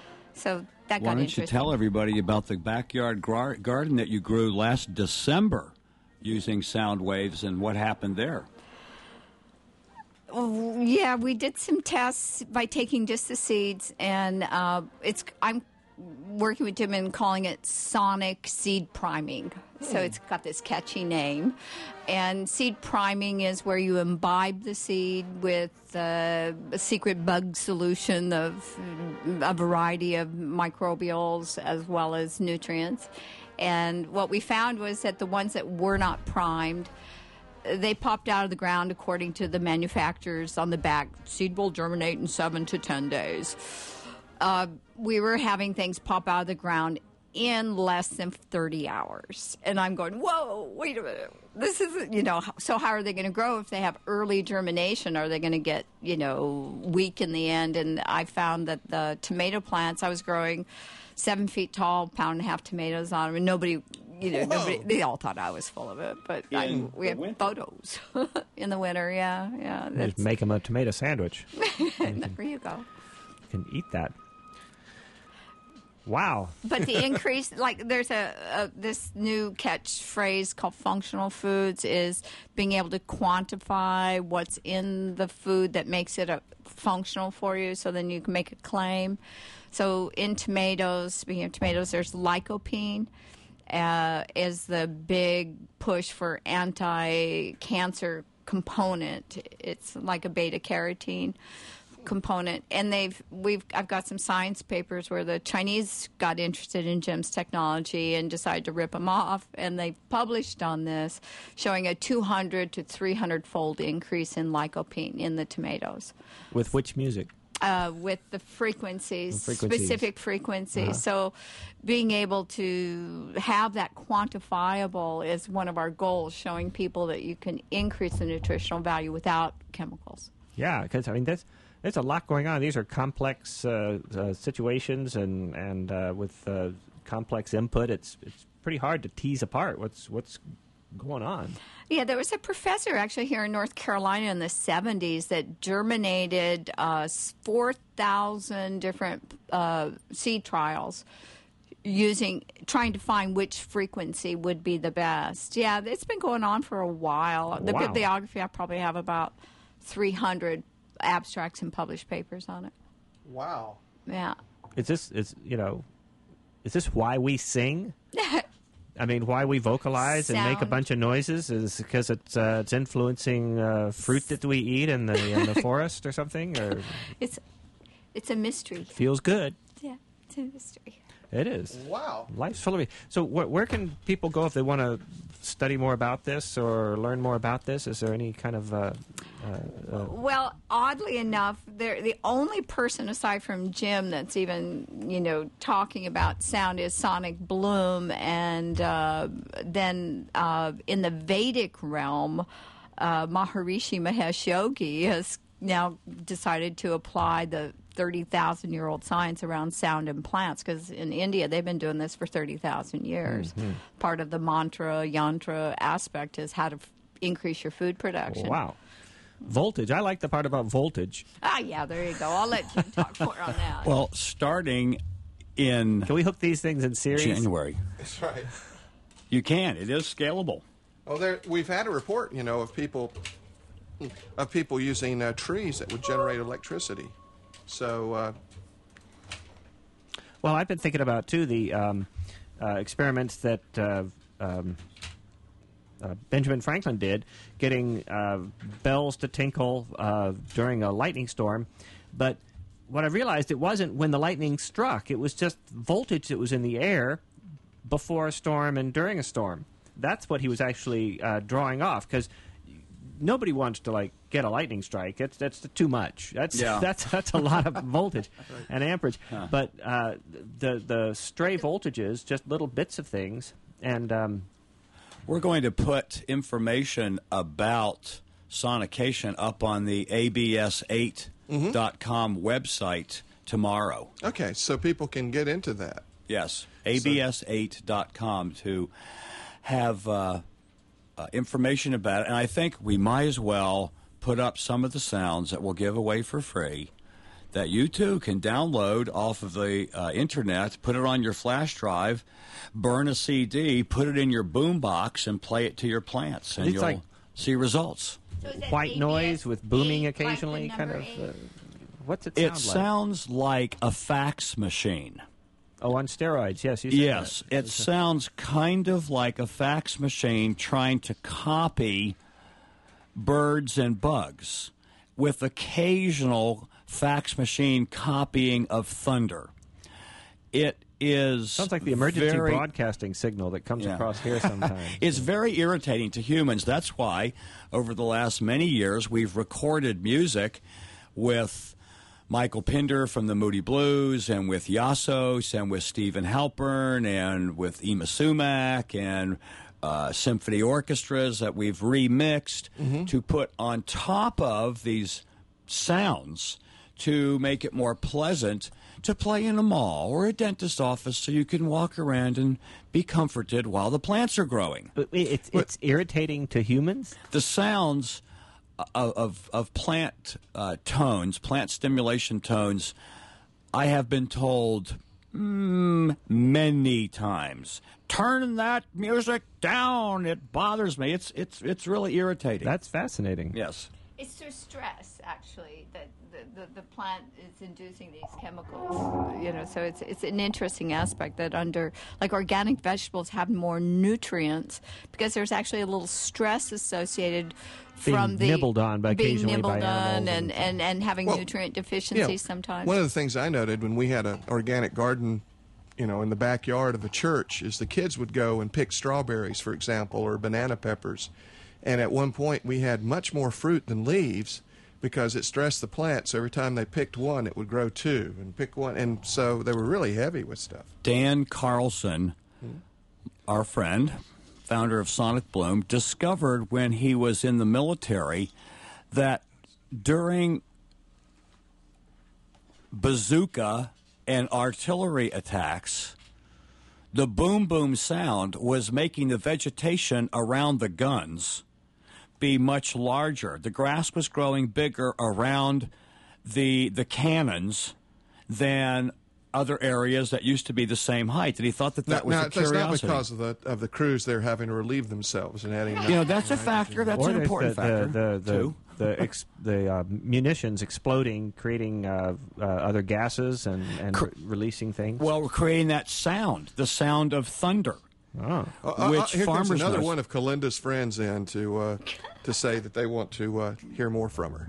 S4: so that got
S3: Why don't
S4: interesting.
S3: you tell everybody about the backyard gar- garden that you grew last December using sound waves and what happened there?
S4: Yeah, we did some tests by taking just the seeds, and uh, it's I'm working with Jim and calling it sonic seed priming. So it's got this catchy name. And seed priming is where you imbibe the seed with uh, a secret bug solution of a variety of microbials as well as nutrients. And what we found was that the ones that were not primed, they popped out of the ground according to the manufacturers on the back. Seed will germinate in seven to ten days. Uh, we were having things pop out of the ground in less than thirty hours. And I'm going, whoa, wait a minute. This is, you know, so how are they going to grow if they have early germination? Are they going to get, you know, weak in the end? And I found that the tomato plants I was growing, seven feet tall, pound and a half tomatoes on them, and nobody, you know, nobody, they all thought I was full of it. But I, we have winter. Photos in the winter, yeah. yeah.
S1: Just make them a tomato sandwich.
S4: There you go.
S1: You can eat that. Wow.
S4: But the increase, like there's a, a this new catchphrase called functional foods, is being able to quantify what's in the food that makes it a, functional for you, so then you can make a claim. So in tomatoes, speaking of tomatoes, there's lycopene uh, is the big push for anti-cancer component. It's like a beta carotene component, and they've we've I've got some science papers where the Chinese got interested in Jim's technology and decided to rip him off, and they published on this, showing a two hundred to three hundred fold increase in lycopene in the tomatoes.
S1: With which music?
S4: Uh, with the frequencies,
S1: frequencies.
S4: specific frequencies.
S1: Uh-huh.
S4: So being able to have that quantifiable is one of our goals, showing people that you can increase the nutritional value without chemicals.
S1: Yeah, because, I mean, that's... There's a lot going on. These are complex uh, uh, situations, and and uh, with uh, complex input, it's it's pretty hard to tease apart what's what's going on.
S4: Yeah, there was a professor actually here in North Carolina in the seventies that germinated uh, four thousand different uh, seed trials, using trying to find which frequency would be the best. Yeah, it's been going on for a while. The
S1: Wow.
S4: bibliography, I probably have about three hundred abstracts and published papers on it.
S2: Wow.
S4: Yeah.
S1: It's just, it's, you know, is this why we sing? I mean, why we vocalize and make a
S4: Sound.
S1: bunch of noises is because it's uh, it's influencing uh, fruit that we eat in the in the forest or something, or
S4: It's it's a mystery.
S1: feels good.
S4: Yeah, it's a mystery.
S1: It is.
S2: Wow.
S1: Life's full of it. So, wh- where can people go if they want to study more about this or learn more about this? Is there any kind of uh, uh, uh,
S4: Well, oddly enough, they're the only person aside from Jim that's even, you know, talking about sound is Sonic Bloom. And uh, then uh, in the Vedic realm, uh, Maharishi Mahesh Yogi has now decided to apply the thirty thousand year old science around sound and plants, because in India they've been doing this for thirty thousand years.
S1: Mm-hmm.
S4: Part of the mantra, yantra aspect is how to f- increase your food production.
S1: wow, voltage? I like the part about voltage.
S4: Ah, yeah, there you go. I'll let Jim talk more on that.
S3: Well, starting in
S1: Can we hook these things in series?
S3: January,
S2: That's right.
S3: you can. It is scalable.
S2: Oh, there we've had a report, you know, of people of people using uh, trees that would generate electricity. So, uh,
S1: Well, I've been thinking about too the um, uh, experiments that uh, um, uh, Benjamin Franklin did, getting uh, bells to tinkle uh, during a lightning storm. But what I realized, it wasn't when the lightning struck; it was just voltage that was in the air before a storm and during a storm. That's what he was actually uh, drawing off, because nobody wants to like get a lightning strike. That's that's too much. That's
S3: Yeah.
S1: that's that's a lot of voltage and amperage. But uh, the the stray voltages, just little bits of things, and um,
S3: We're going to put information about sonication up on the A B S eight dot com website tomorrow.
S2: okay, so people can get into that.
S3: Yes, A B S eight dot com to have uh, uh, information about it. And I think we might as well put up some of the sounds that we'll give away for free that you too can download off of the uh, internet, put it on your flash drive, burn a C D, put it in your boom box, and play it to your plants, and
S1: It's
S3: you'll
S1: like-
S3: see results.
S4: So is that
S1: white
S4: A B S
S1: noise with booming
S4: eight, like the
S1: occasionally, kind
S4: number
S1: of.
S4: eight?
S1: Uh, what's it sound
S3: It
S1: like?
S3: sounds like a fax machine.
S1: Oh, on steroids. Yes, you said
S3: Yes,
S1: that.
S3: it sounds kind of like a fax machine trying to copy birds and bugs, with occasional fax machine copying of thunder. It is
S1: Sounds like the emergency
S3: very,
S1: broadcasting signal that comes
S3: Yeah.
S1: across here sometimes.
S3: It's very irritating to humans. That's why, over the last many years, we've recorded music with Michael Pinder from the Moody Blues, and with Yassos, and with Stephen Halpern, and with Ema Sumac, and uh, symphony orchestras that we've remixed to put on top of these sounds to make it more pleasant to play in a mall or a dentist's office, so you can walk around and be comforted while the plants are growing.
S1: But it's, it's irritating to humans?
S3: The sounds of, of, of plant uh, tones, plant stimulation tones, I have been told mm, many times, turn that music down. It bothers me. It's it's it's really irritating.
S1: That's fascinating.
S3: yes.
S4: It's through stress, actually, that the, the, the plant is inducing these chemicals. You know, so it's it's an interesting aspect that under, like organic vegetables have more nutrients because there's actually a little stress associated
S1: Being
S4: from the
S1: nibbled on by
S4: being
S1: occasionally
S4: nibbled
S1: by animals
S4: on and,
S1: and-
S4: and, and having
S2: Well,
S4: nutrient
S2: Yeah,
S4: deficiencies sometimes.
S2: One of the things I noted when we had an organic garden, you know, in the backyard of a church, is the kids would go and pick strawberries, for example, or banana peppers. And at one point, we had much more fruit than leaves because it stressed the plants. So every time they picked one, it would grow two, and pick one. And so they were really heavy with stuff.
S3: Dan Carlson, our friend, founder of Sonic Bloom, discovered when he was in the military that during bazooka and artillery attacks, the boom boom sound was making the vegetation around the guns be much larger. The grass was growing bigger around the the cannons than other areas that used to be the same height. And he thought that that
S2: no,
S3: was
S2: no,
S3: a
S2: that's
S3: curiosity.
S2: not because of the of the crews they're having to relieve themselves and adding.
S3: You know, that's a factor. That's
S1: or
S3: an
S1: there's
S3: important
S1: the,
S3: factor,
S1: the, the,
S3: too.
S1: The, the, ex, the uh, munitions exploding, creating uh, uh, other gases and, and
S3: Cr-
S1: re- releasing things.
S3: Well, we're creating that sound, the sound of thunder.
S1: Oh.
S2: Uh, uh,
S3: which
S2: uh, here
S3: farmers
S2: comes another
S3: knows.
S2: one of Kalinda's friends in to uh, to say that they want to uh, hear more from her.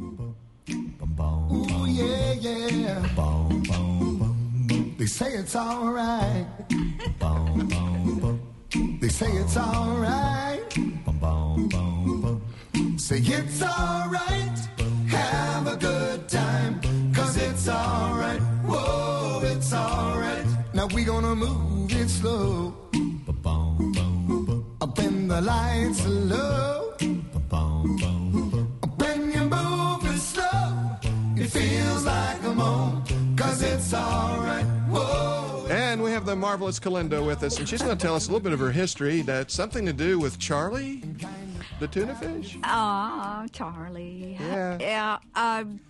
S5: Ooh, yeah, yeah. Boom, boom, boom. They say it's all right. Boom, boom, boom. They say it's all right. Boom, boom, boom, boom. Say it's all right. Have a good time. Cause it's all right. Whoa, it's all right. Now we gonna move it slow. Boom, boom, boom. Up in the lights are low. Boom, boom, boom. When you move it slow, it feels like a moan, cause it's all right. Whoa.
S2: And we have the marvelous Kalinda with us, and she's going to tell us a little bit of her history. That's something to do with Charlie, the tuna fish.
S4: Oh, Charlie.
S2: Yeah.
S4: Yeah. Um,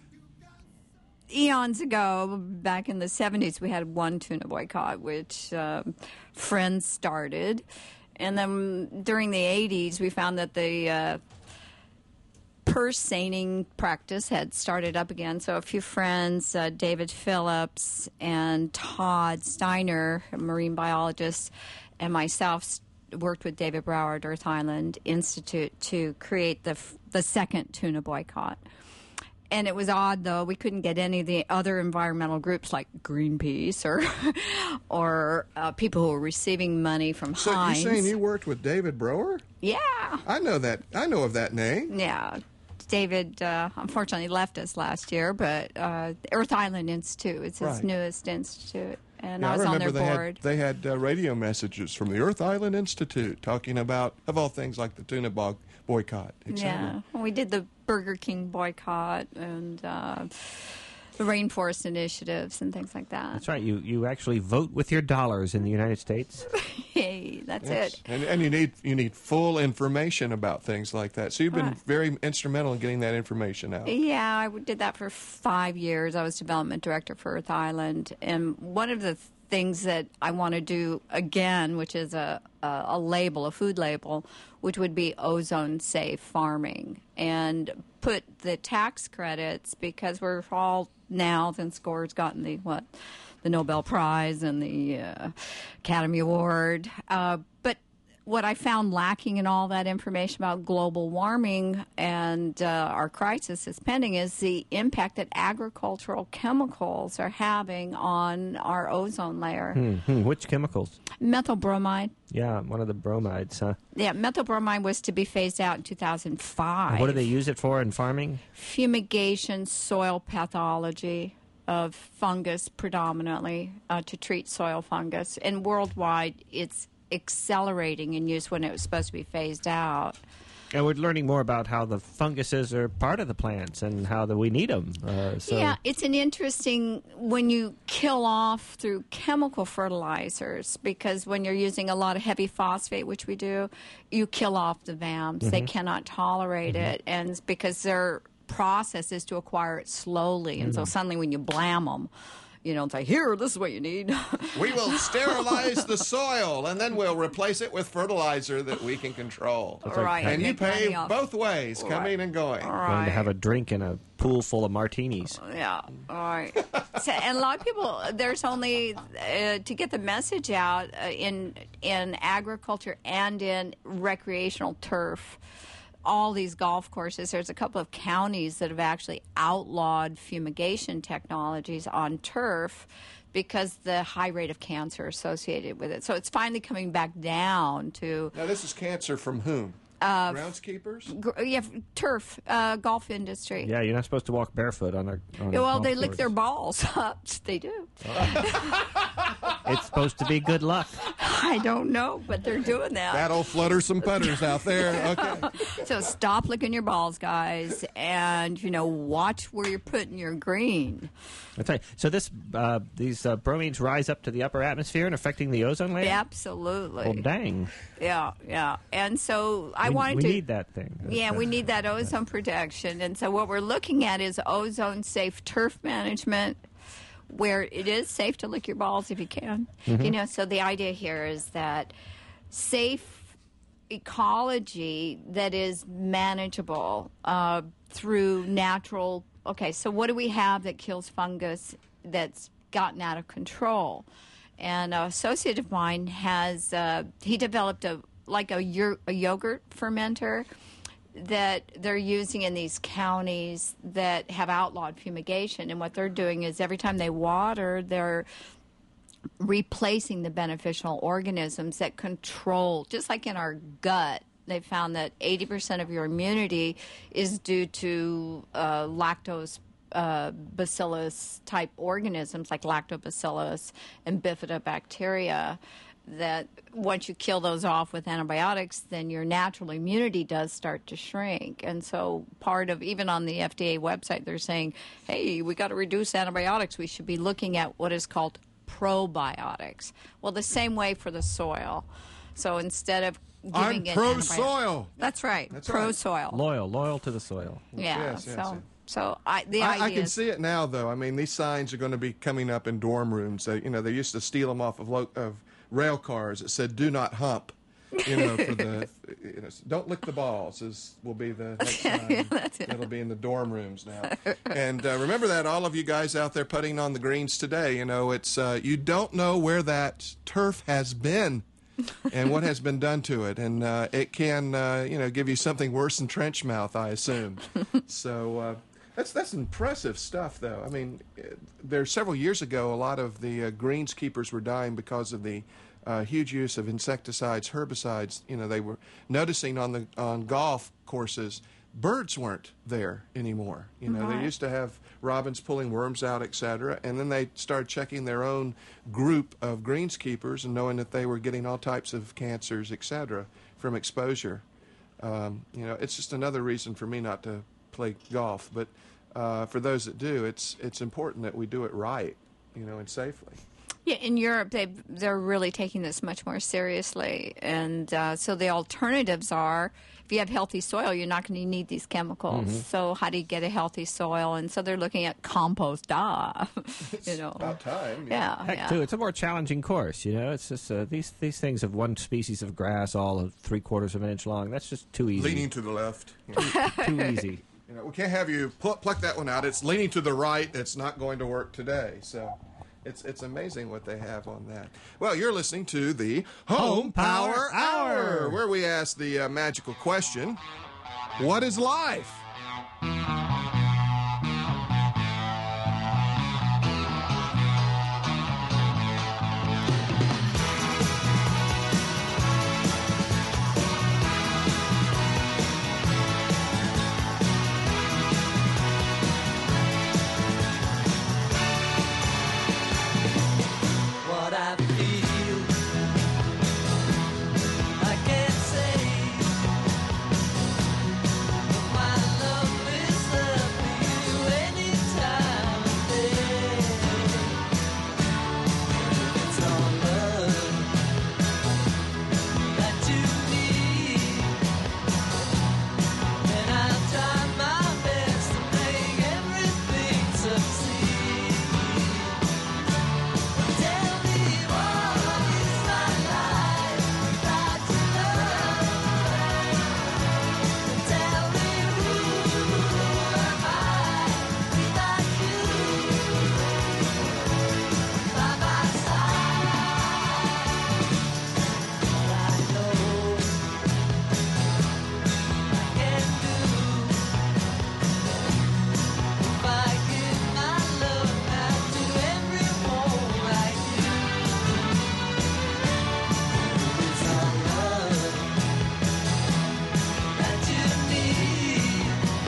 S4: eons ago, back in the seventies, we had one tuna boycott, which um, friends started. And then during the eighties, we found that the uh, purse seining practice had started up again. So a few friends, uh, David Phillips and Todd Steiner, a marine biologist, and myself s- worked with David Brower at Earth Island Institute to create the f- the second tuna boycott. And it was odd, though. We couldn't get any of the other environmental groups like Greenpeace or or uh, people who were receiving money from
S2: So
S4: Heinz.
S2: you're saying you worked with David Brower?
S4: Yeah.
S2: I know that. I know of that name.
S4: Yeah. David, uh, unfortunately, left us last year, but uh, Earth Island Institute is his
S2: Right.
S4: newest institute, and
S2: Yeah,
S4: I was on
S2: remember
S4: their
S2: they
S4: board.
S2: had they had uh, radio messages from the Earth Island Institute talking about, of all things, like the tuna bog boycott, et
S4: Yeah,
S2: cetera.
S4: well, we did the Burger King boycott and uh, the rainforest initiatives and things like that.
S1: That's right. You you actually vote with your dollars in the United States.
S4: Hey, that's
S2: Yes.
S4: it.
S2: And, and you need you need full information about things like that. So you've been
S4: Right.
S2: very instrumental in getting that information out.
S4: Yeah, I did that for five years. I was development director for Earth Island, and one of the things that I want to do again, which is a, a a label, a food label, which would be ozone safe farming, and put the tax credits, because we're all now, since Gore's gotten the what, the Nobel Prize and the uh, Academy Award, uh, but what I found lacking in all that information about global warming and uh, our crisis is pending is the impact that agricultural chemicals are having on our ozone layer.
S1: Hmm, which chemicals?
S4: Methyl bromide.
S1: Yeah, one of the bromides, huh?
S4: Yeah, methyl bromide was to be phased out in two thousand five.
S1: What do they use it for in farming?
S4: Fumigation, soil pathology of fungus predominantly uh, to treat soil fungus. And worldwide, it's accelerating in use when it was supposed to be phased out.
S1: And we're learning more about how the funguses are part of the plants and how that we need them. Uh, so
S4: Yeah, it's an interesting when you kill off through chemical fertilizers, because when you're using a lot of heavy phosphate, which we do, you kill off the V A Ms. They cannot tolerate it, and it's because their process is to acquire it slowly, and so suddenly when you blam them, you know, it's like, here, this is what you need.
S2: We will sterilize the soil, and then we'll replace it with fertilizer that we can control.
S1: like
S4: right.
S2: And you
S4: make money
S2: pay
S4: off-
S2: both ways, coming and going.
S4: All
S1: going
S4: right.
S1: to have a drink in a pool full of martinis.
S4: Yeah, all right. So, and a lot of people, there's only uh, to get the message out uh, in in agriculture and in recreational turf. All these golf courses, there's a couple of counties that have actually outlawed fumigation technologies on turf because the high rate of cancer associated with it. So it's finally coming back down to
S2: Now, this is cancer from whom? Groundskeepers?
S4: gr- yeah, turf, uh, golf industry.
S1: Yeah, you're not supposed to walk barefoot on a. On a
S4: Yeah, well,
S1: golf
S4: they lick
S1: course.
S4: their balls up. They do.
S1: It's supposed to be good luck.
S4: I don't know, but they're doing that.
S2: That'll flutter some putters out there. Okay.
S4: So stop licking your balls, guys, and you know, watch where you're putting your green.
S1: That's right. So this, uh, these uh, bromines rise up to the upper atmosphere and affecting the ozone layer.
S4: Absolutely.
S1: Well, dang.
S4: Yeah, yeah. And so I
S1: we,
S4: wanted
S1: we
S4: to.
S1: need that thing.
S4: Yeah, we need that ozone protection. And so what we're looking at is ozone safe turf management, where it is safe to lick your balls if you can. You know, so the idea here is that safe ecology that is manageable uh, through natural. Okay, so what do we have that kills fungus that's gotten out of control? And an associate of mine has uh, he developed a like a, yer- a yogurt fermenter that they're using in these counties that have outlawed fumigation. And what they're doing is every time they water, they're replacing the beneficial organisms that control, just like in our gut. They found that eighty percent of your immunity is due to uh, lactose uh, bacillus type organisms like lactobacillus and bifidobacteria, that once you kill those off with antibiotics, then your natural immunity does start to shrink. And so part of, even on the F D A website, they're saying, hey, we got to reduce antibiotics. We should be looking at what is called probiotics. Well, the same way for the soil. So instead of giving
S2: I'm
S4: it
S2: pro
S4: antibiotics-
S2: soil.
S4: That's right.
S2: That's
S4: pro
S2: right.
S4: soil.
S1: Loyal, loyal to the soil.
S4: Yeah.
S2: Yes, yes,
S4: so
S2: yes.
S4: so I the
S2: I,
S4: idea
S2: I can
S4: is,
S2: see it now, though. I mean, these signs are going to be coming up in dorm rooms. They, you know, they used to steal them off of lo- of rail cars that said "Do not hump." You know, for the you know, don't lick the balls is will be the next sign.
S4: that's it.
S2: It'll be in the dorm rooms now. And uh, remember that, all of you guys out there putting on the greens today. You know, it's uh, you don't know where that turf has been. And what has been done to it, and uh, it can, uh, you know, give you something worse than trench mouth, I assume. So uh, that's that's impressive stuff, though. I mean, uh, there several years ago, a lot of the uh, greenskeepers were dying because of the uh, huge use of insecticides, herbicides. You know, they were noticing on the on golf courses, birds weren't there anymore. You know,
S4: Right.
S2: they used to have robins pulling worms out, et cetera, and then they started checking their own group of greenskeepers and knowing that they were getting all types of cancers, et cetera, from exposure. Um, you know, it's just another reason for me not to play golf. But uh, for those that do, it's it's important that we do it right, you know, and safely.
S4: Yeah, in Europe, they they're really taking this much more seriously, and uh, so the alternatives are, if you have healthy soil, you're not going to need these chemicals.
S2: Mm-hmm.
S4: So how do you get a healthy soil? And so they're looking at compost. Ah, you know,
S2: About time.
S4: yeah,
S1: Heck,
S4: yeah.
S1: too, it's a more challenging course. You know, it's just uh, these these things of one species of grass, all of three quarters of an inch long. That's just too easy.
S2: Leaning to the left. You know.
S1: Too easy.
S2: You know, we can't have you pl- pluck that one out. It's leaning to the right. It's not going to work today. So it's it's amazing what they have on that. Well, you're listening to the Home Power Hour, where we ask the uh, magical question, what is life?
S6: What I feel, I can't say. My love is up for you any time of day. It's all love that you need, and I'll try my best to make everything succeed. Tell me what is my life without your love? Tell me who am I without you by my side? I know I can do if I give my love out to everyone like you. It's all love that you need,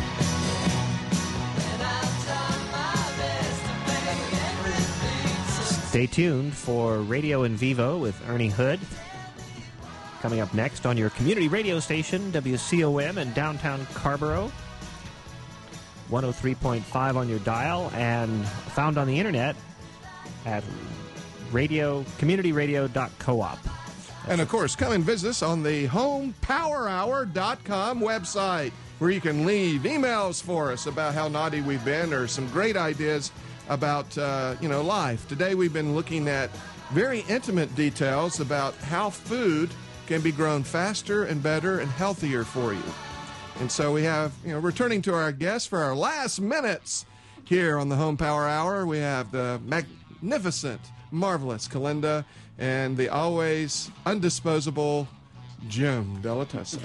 S6: and I'll try my best to make everything succeed.
S1: Stay tuned for Radio in Vivo with Ernie Hood. Coming up next on your community radio station, W C O M in downtown Scarborough. one oh three point five on your dial and found on the internet at radio community radio dot coop.
S2: And of course, come and visit us on the home power hour dot com website. where you can leave emails for us about how naughty we've been or some great ideas about, uh, you know, life. Today we've been looking at very intimate details about how food can be grown faster and better and healthier for you. And so we have, you know, returning to our guests for our last minutes here on the Home Power Hour, we have the magnificent, marvelous Kalinda and the always undisposable Jim Delatessa.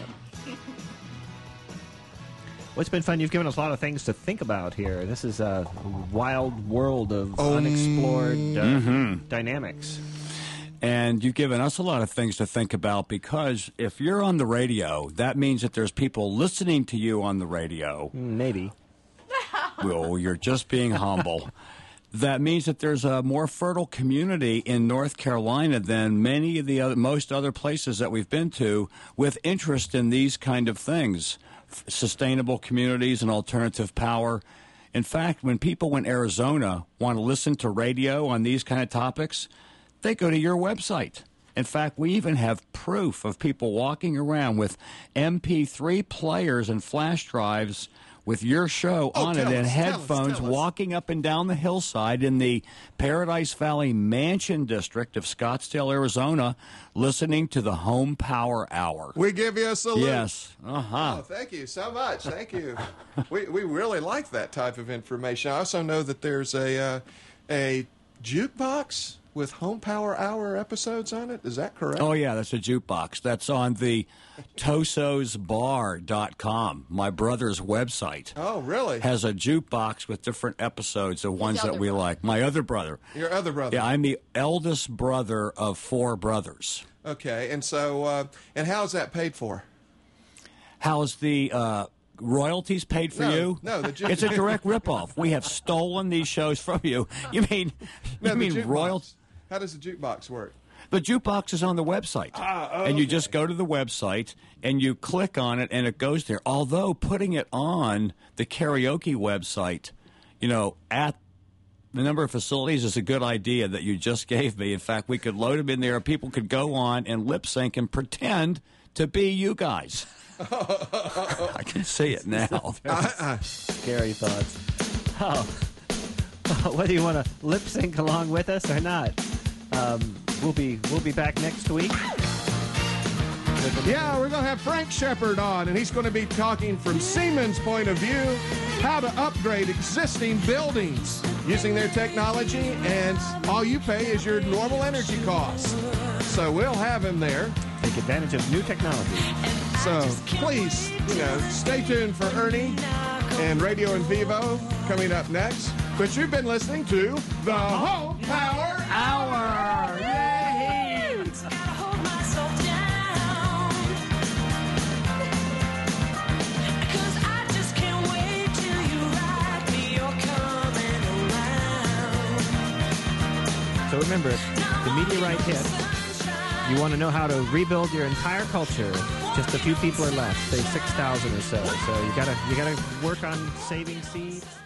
S1: Well, it's been fun. You've given us a lot of things to think about here. This is a wild world of
S2: Um,
S1: unexplored uh,
S3: mhm.
S1: dynamics.
S3: And you've given us a lot of things to think about, because if you're on the radio, that means that there's people listening to you on the radio.
S1: Maybe.
S3: Well, you're just being humble. That means that there's a more fertile community in North Carolina than many of the other, most other places that we've been to, with interest in these kind of things, F- sustainable communities and alternative power. In fact, when people in Arizona want to listen to radio on these kind of topics, they go to your website. In fact, we even have proof of people walking around with M P three players and flash drives with your show
S2: Oh,
S3: on it
S2: tell
S3: and
S2: us, tell us,
S3: headphones,
S2: tell us.
S3: walking up and down the hillside in the Paradise Valley Mansion District of Scottsdale, Arizona, listening to the Home Power Hour.
S2: We give you a salute.
S3: Yes. Uh-huh.
S2: Oh, thank you so much. Thank you. we, we really like that type of information. I also know that there's a, uh, a jukebox with Home Power Hour episodes on it. Is that correct?
S3: Oh, yeah, that's a jukebox. That's on the tosos bar dot com, my brother's website.
S2: Oh, really?
S3: Has a jukebox with different episodes of ones that
S4: other
S3: we
S4: brother.
S3: like. My other brother.
S2: Your other brother.
S3: Yeah, I'm the eldest brother of four brothers.
S2: Okay, and so, uh, and how's that paid for?
S3: How's the uh, royalties paid for
S2: No,
S3: you?
S2: no, the ju-
S3: It's a direct ripoff. We have stolen these shows from you. You mean,
S2: No,
S3: you
S2: the
S3: mean
S2: jukebox.
S3: royalties?
S2: How does the jukebox work?
S3: The jukebox is on the website.
S2: Ah, oh,
S3: and you
S2: okay.
S3: just go to the website and you click on it and it goes there. Although putting it on the karaoke website, you know, at the number of facilities is a good idea that you just gave me. In fact, we could load them in there. People could go on and lip sync and pretend to be you guys. I can see it now.
S1: Scary thoughts. Oh. Whether you want to lip sync along with us or not, um, we'll be we'll be back next week.
S2: Yeah, we're going to have Frank Shepard on, and he's going to be talking from Siemens' point of view how to upgrade existing buildings using their technology, and all you pay is your normal energy costs. So we'll have him there.
S1: Take advantage of new technology.
S2: So please, you know, stay tuned for Ernie and Radio in Vivo coming up next. But you've been listening to the Home Power Hour. Yay!
S6: Gotta hold myself down. 'Cause I just can't wait till you write me you're coming around.
S1: So remember, if the meteorite hits, you want to know how to rebuild your entire culture. Just a few people are left, say six thousand or so. So you gotta you gotta work on saving seeds.